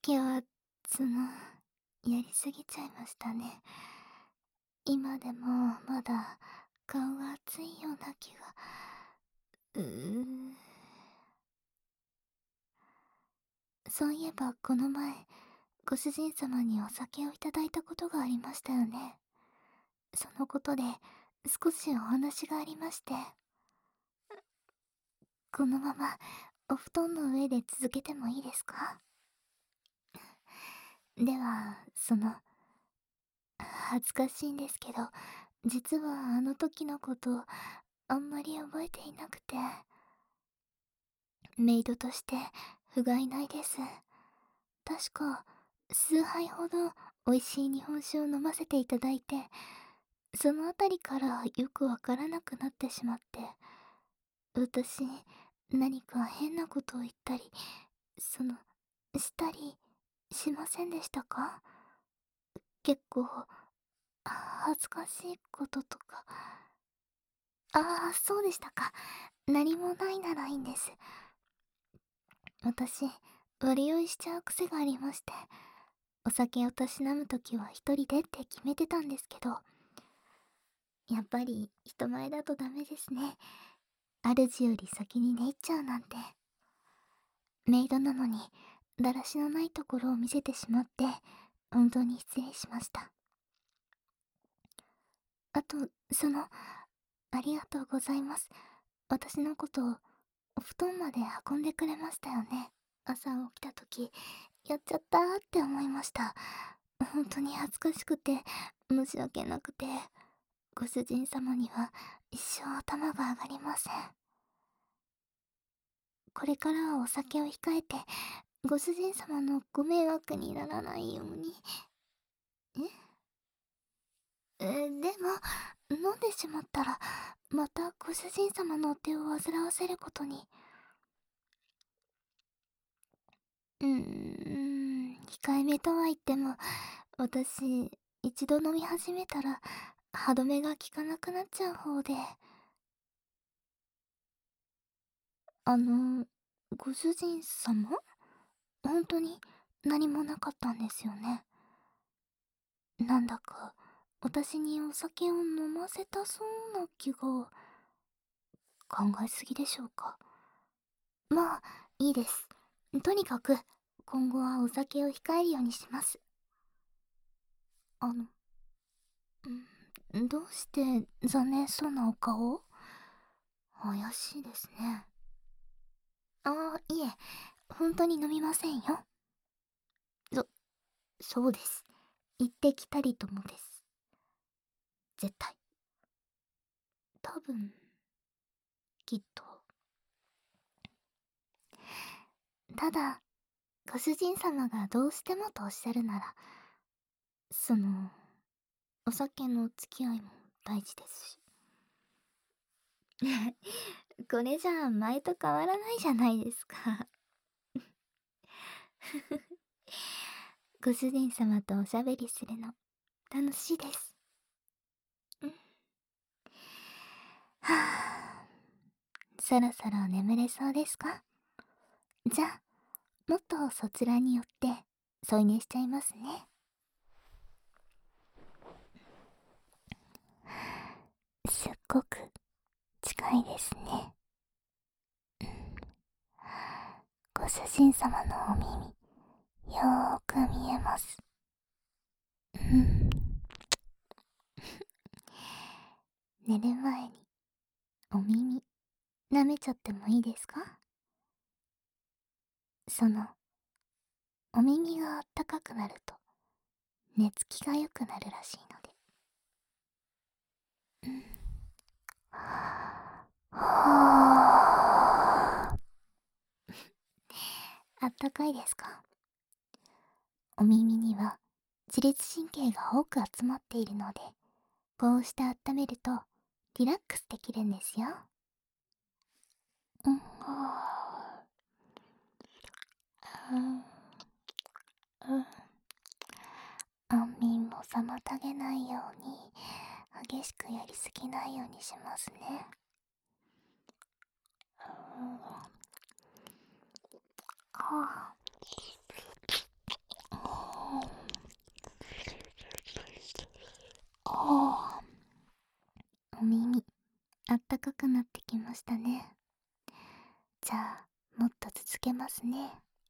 きは、やりすぎちゃいましたね。今でもまだ顔が熱いような気が。うー。そういえばこの前、ご主人様にお酒をいただいたことがありましたよね。そのことで少しお話がありまして、このままお布団の上で続けてもいいですか？では、恥ずかしいんですけど、実はあの時のこと、あんまり覚えていなくて、メイドとして不甲斐ないです。確か、数杯ほど美味しい日本酒を飲ませていただいて、そのあたりからよくわからなくなってしまって、私、何か変なことを言ったり、その、したりしませんでしたか？結構、恥ずかしいこととか。ああ、そうでしたか。何もないならいいんです。私、割り酔いしちゃう癖がありまして、お酒をたしなむときは一人でって決めてたんですけど、やっぱり人前だとダメですね。主より先に寝入っちゃうなんて。メイドなのに、だらしのないところを見せてしまって、本当に失礼しました。あと、ありがとうございます。私のことを、お布団まで運んでくれましたよね。朝起きた時、やっちゃったーって思いました。本当に恥ずかしくて、申し訳なくて、ご主人様には一生頭が上がりません。これからはお酒を控えて、ご主人様のご迷惑にならないように。でも、飲んでしまったら、またご主人様のお手を煩わせることに。控えめとは言っても、私、一度飲み始めたら、歯止めが効かなくなっちゃう方で。あの、ご主人様？本当に何もなかったんですよね。なんだか、私にお酒を飲ませたそうな気が。考えすぎでしょうか。まあ、いいです。とにかく、今後はお酒を控えるようにします。あの、どうして残念そうなお顔？怪しいですね。ああ、いえ、本当に飲みませんよ。そ、そうです。行ってきたりともです。絶対。多分、きっと。ただ、ご主人様がどうしてもとおっしゃるなら、その、お酒の付き合いも大事ですし。これじゃあ前と変わらないじゃないですか。ご主人様とおしゃべりするの楽しいです。うん。はあ、そろそろ眠れそうですか？じゃあ、もっとそちらに寄って添い寝しちゃいますね。すっごく近いですね。ご主人様のお耳、よーく見えます。うん。寝る前にお耳舐めちゃってもいいですか？お耳があったかくなると寝つきが良くなるらしいので。うん。はあ。あったかいですか？お耳には自律神経が多く集まっているので、こうして温めるとリラックスできるんですよ。うん。うん。安眠も妨げないように激しくやりすぎないようにしますね。うん。はあ。 お耳あったかくなってきましたね。じゃあもっと続けますね。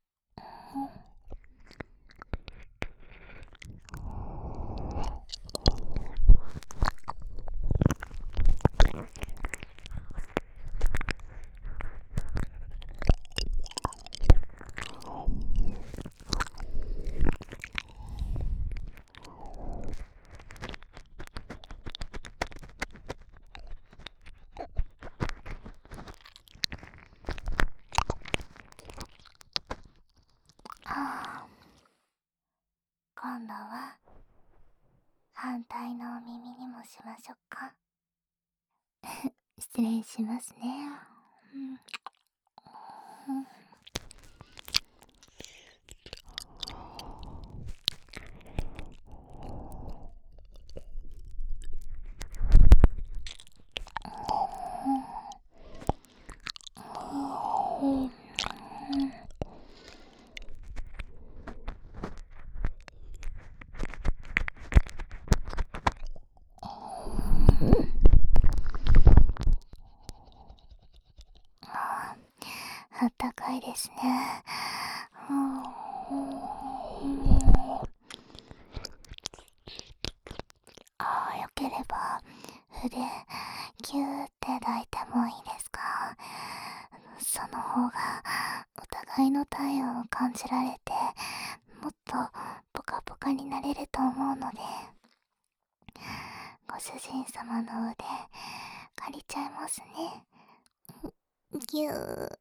はあ、今度は反対のお耳にもしましょうか。失礼しますね。あったかいですね。よければ筆ギューって抱いてもいいですか？その方がお互いの体温を感じられて、もっとポカポカになれると思うので。ご主人様の腕借りちゃいますね。ぎゅー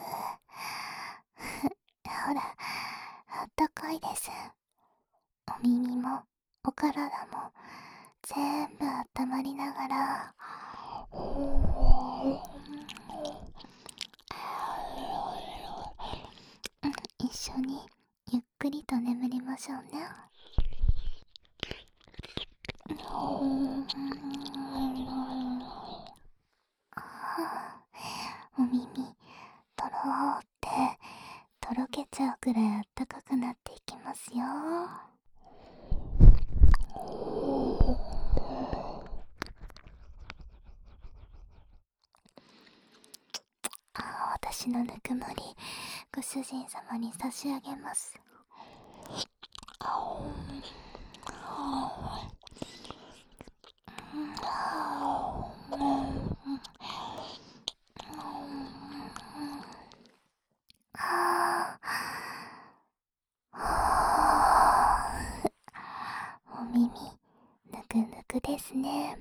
ほら、あったかいです。お耳もお体も全部あったまりながら、一緒にゆっくりと眠りましょうね。お耳とろーってとろけちゃうくらいあったかくなっていきますよ。私のぬくもりご主人様に差し上げます。お耳ぬくぬくですね。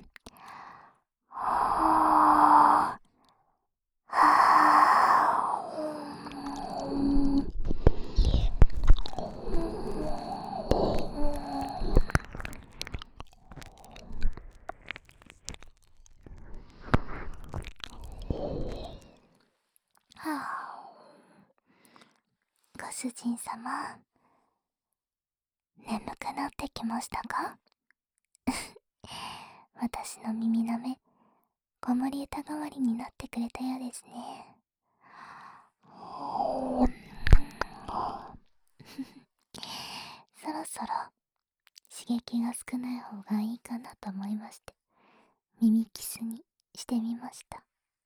ご主人様、眠くなってきましたか？私の耳なめ子守歌代わりになってくれたようですね。そろそろ刺激が少ない方がいいかなと思いまして、耳キスにしてみました。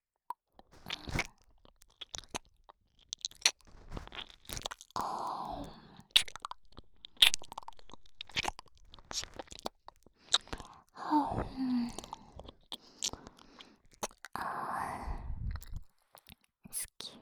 好き。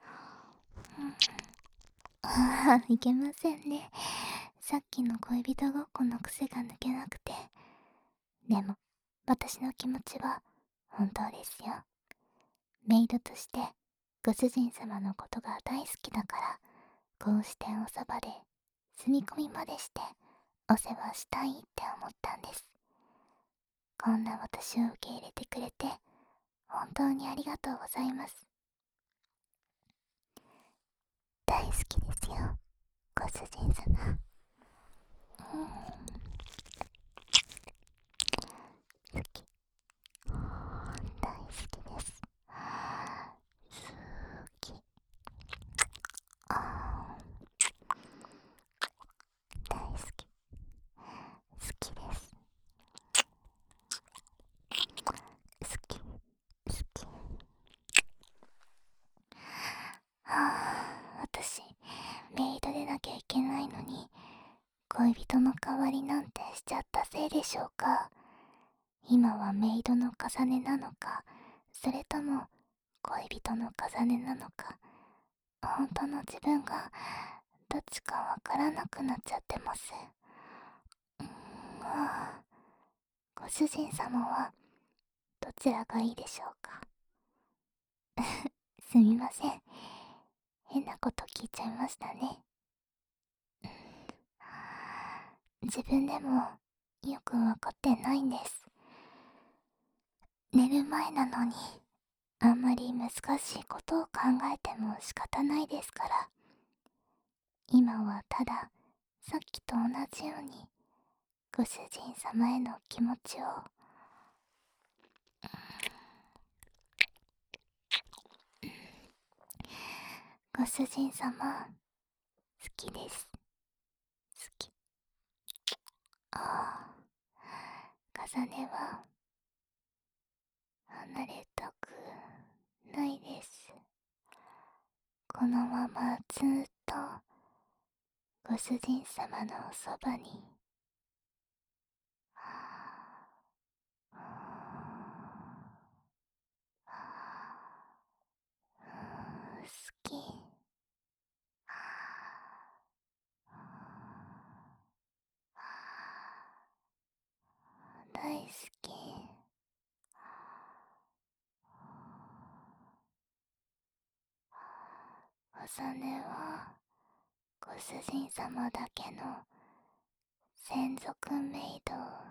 いけませんね。さっきの恋人ごっこの癖が抜けなくて。でも私の気持ちは本当ですよ。メイドとしてご主人様のことが大好きだから、こうしておそばで住み込みまでしてお世話したいって思ったんです。こんな私を受け入れてくれて本当にありがとうございます。大好きですよ、ご主人様。好き。大好きです。好き。大好き。好きです。 恋人の代わりなんてしちゃったせいでしょうか。今はメイドの重ねなのか、それとも恋人の重ねなのか、本当の自分がどっちかわからなくなっちゃってます。ああ、ご主人様はどちらがいいでしょうか。すみません、変なこと聞いちゃいましたね。自分でもよくわかってないんです。寝る前なのにあんまり難しいことを考えても仕方ないですから、今はたださっきと同じようにご主人様への気持ちを。ご主人様、好きです。好き。ああ、重ねは離れたくないです。このままずっとご主人様のおそばに。好き。大好き。小ねはご主人様だけの専属メイド